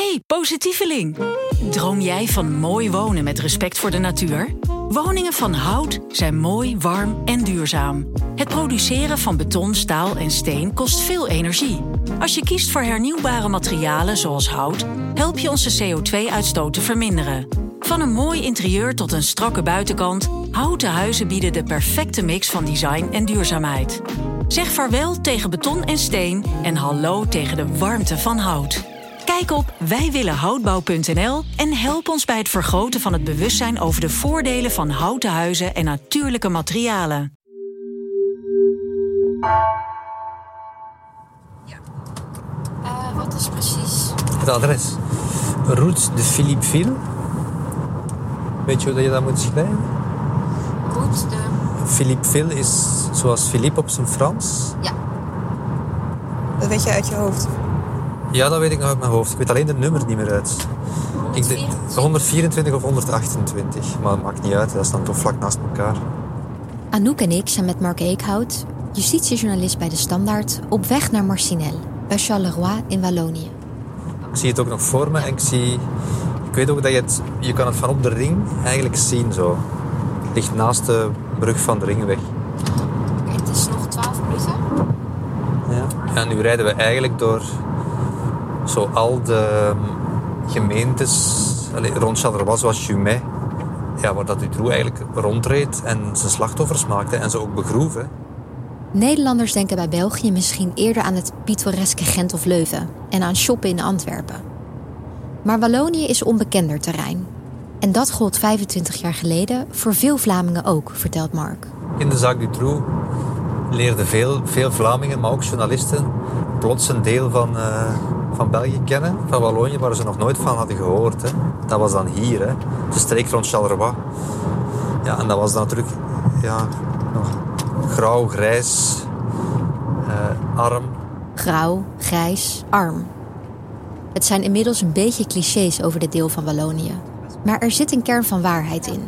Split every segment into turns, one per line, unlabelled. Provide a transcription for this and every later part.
Hey, positieveling! Droom jij van mooi wonen met respect voor de natuur? Woningen van hout zijn mooi, warm en duurzaam. Het produceren van beton, staal en steen kost veel energie. Als je kiest voor hernieuwbare materialen zoals hout, help je onze CO2-uitstoot te verminderen. Van een mooi interieur tot een strakke buitenkant, houten huizen bieden de perfecte mix van design en duurzaamheid. Zeg vaarwel tegen beton en steen en hallo tegen de warmte van hout. Kijk op wijwillenhoutbouw.nl en help ons bij het vergroten van het bewustzijn over de voordelen van houten huizen en natuurlijke materialen.
Wat is precies?
Het adres. Route de Philippeville. Weet je hoe je dat moet schrijven?
Route de...
Philippeville is zoals Philippe op zijn Frans.
Ja.
Dat weet je uit je hoofd?
Ja, dat weet ik nog uit mijn hoofd. Ik weet alleen het nummer niet meer uit. 124 of 128, maar het maakt niet uit. Dat staan toch vlak naast elkaar.
Anouk en ik zijn met Mark Eekhout, justitiejournalist bij De Standaard, op weg naar Marcinelle, bij Charleroi in Wallonië.
Ik zie het ook nog voor me en ik weet ook dat je kan het van op de ring eigenlijk zien zo. Het ligt naast de brug van de ringweg.
Oké, het is nog 12 minuten.
Ja. En nu rijden we eigenlijk door zo al de gemeentes rond Charleroi, zoals Jumet, ja, waar dat Dutroux eigenlijk rondreed en zijn slachtoffers maakte en ze ook begroef.
Nederlanders denken bij België misschien eerder aan het pittoreske Gent of Leuven en aan shoppen in Antwerpen. Maar Wallonië is onbekender terrein. En dat gold 25 jaar geleden voor veel Vlamingen ook, vertelt Mark.
In de zaak Dutroux leerden veel Vlamingen, maar ook journalisten, plots een deel van België kennen, van Wallonië, waar ze nog nooit van hadden gehoord. Hè. Dat was dan hier, hè. De streek rond Charleroi. Ja, en dat was dan natuurlijk nog grauw, grijs, arm.
Grauw, grijs, arm. Het zijn inmiddels een beetje clichés over dit deel van Wallonië. Maar er zit een kern van waarheid in.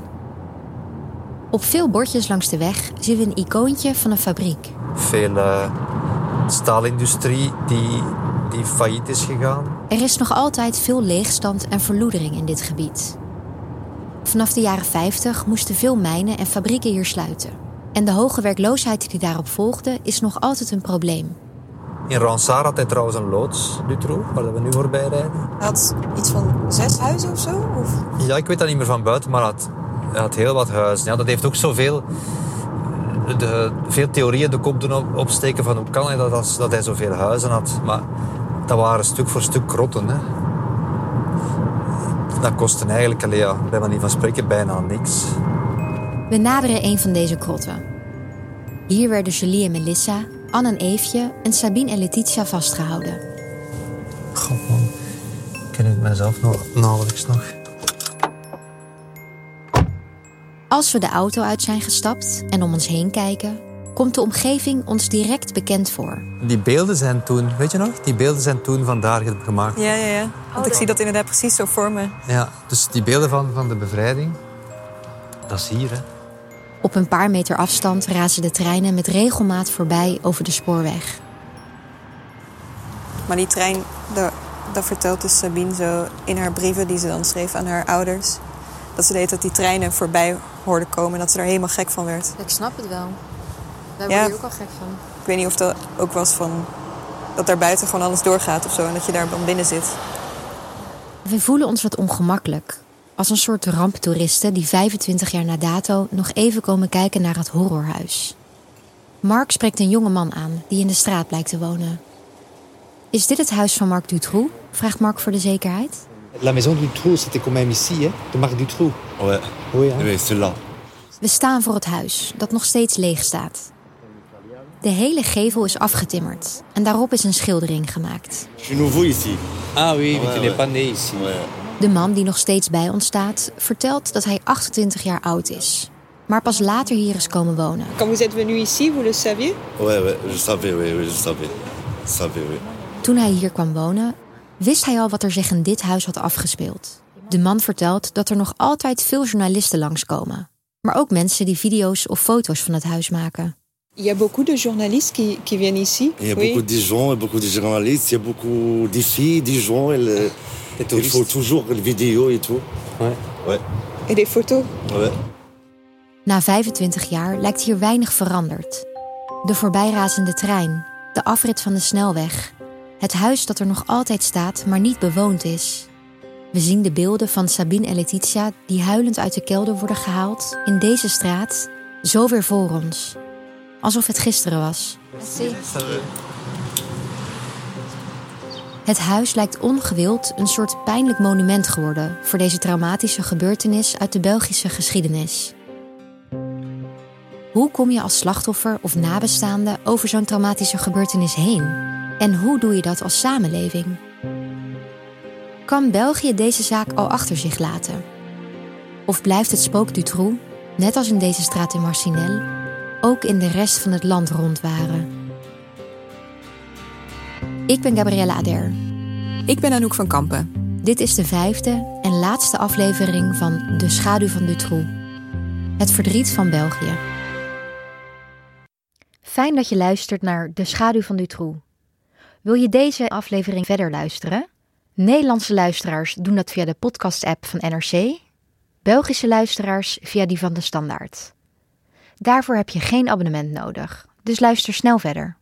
Op veel bordjes langs de weg zien we een icoontje van een fabriek.
Veel staalindustrie die failliet is gegaan.
Er is nog altijd veel leegstand en verloedering in dit gebied. Vanaf de jaren 50 moesten veel mijnen en fabrieken hier sluiten. En de hoge werkloosheid die daarop volgde is nog altijd een probleem.
In Ronsard had hij trouwens een loods, Dutroux, waar we nu voorbij rijden.
Hij had iets van 6 huizen of zo? Of?
Ja, ik weet dat niet meer van buiten, maar hij had heel wat huizen. Ja, dat heeft ook zoveel... veel theorieën de kop doen opsteken van hoe kan hij dat hij zoveel huizen had. Maar dat waren stuk voor stuk krotten. Hè. Dat kostte eigenlijk, bij manier van spreken, bijna niks.
We naderen een van deze krotten. Hier werden Julie en Melissa, Anne en Eefje en Sabine en Letitia vastgehouden.
God man, ik ken het mezelf nauwelijks nog.
Als we de auto uit zijn gestapt en om ons heen kijken, komt de omgeving ons direct bekend voor.
Die beelden zijn toen, weet je nog? Die beelden zijn toen vandaar gemaakt.
Ja. Want ik zie dat inderdaad precies zo voor me.
Ja, dus die beelden van de bevrijding, dat is hier, hè.
Op een paar meter afstand razen de treinen met regelmaat voorbij over de spoorweg.
Maar die trein, dat vertelt dus Sabine zo in haar brieven die ze dan schreef aan haar ouders. Dat ze deed dat die treinen voorbij hoorden komen en dat ze er helemaal gek van werd.
Ik snap het wel. Daar word je ook al gek van.
Ik weet niet of dat ook was van dat daar buiten gewoon alles doorgaat of zo en dat je daar dan binnen zit.
We voelen ons wat ongemakkelijk. Als een soort ramptoeristen die 25 jaar na dato nog even komen kijken naar het horrorhuis. Mark spreekt een jonge man aan die in de straat blijkt te wonen. Is dit het huis van Marc Dutroux? Vraagt Mark voor de zekerheid.
La maison Dutroux, c'était quand même ici, hè? De Marc Dutroux.
Ouais.
Oui, hein?
Oui, c'est là.
We staan voor het huis, dat nog steeds leeg staat. De hele gevel is afgetimmerd en daarop is een schildering gemaakt.
Je suis nouveau ici.
Ah oui,
Ouais,
tu n'es pas né ici.
Ouais.
De man die nog steeds bij ons staat, vertelt dat hij 28 jaar oud is. Maar pas later hier is komen wonen.
Quand vous êtes venu ici, vous le saviez?
Ouais, je savais, oui, je savais. Je savais, oui.
Toen hij hier kwam wonen, wist hij al wat er zich in dit huis had afgespeeld. De man vertelt dat er nog altijd veel journalisten langskomen. Maar ook mensen die video's of foto's van het huis maken.
Il y a beaucoup de journalistes qui viennent ici.
Il y a beaucoup de gens, beaucoup de journalistes, il y a beaucoup de filles, de gens. Il faut toujours une vidéo et tout.
Ouais.
Ouais.
En die foto?
Ouais.
Na 25 jaar lijkt hier weinig veranderd. De voorbijrazende trein, de afrit van de snelweg, het huis dat er nog altijd staat, maar niet bewoond is. We zien de beelden van Sabine en Letitia die huilend uit de kelder worden gehaald in deze straat, zo weer voor ons. Alsof het gisteren was. Het huis lijkt ongewild een soort pijnlijk monument geworden voor deze traumatische gebeurtenis uit de Belgische geschiedenis. Hoe kom je als slachtoffer of nabestaande over zo'n traumatische gebeurtenis heen? En hoe doe je dat als samenleving? Kan België deze zaak al achter zich laten? Of blijft het spook Dutroux, net als in deze straat in Marcinelle, ook in de rest van het land rondwaren? Ik ben Gabrielle Ader.
Ik ben Anouk van Kampen.
Dit is de 5e en laatste aflevering van De Schaduw van Dutroux. Het verdriet van België. Fijn dat je luistert naar De Schaduw van Dutroux. Wil je deze aflevering verder luisteren? Nederlandse luisteraars doen dat via de podcast-app van NRC. Belgische luisteraars via die van De Standaard. Daarvoor heb je geen abonnement nodig, dus luister snel verder.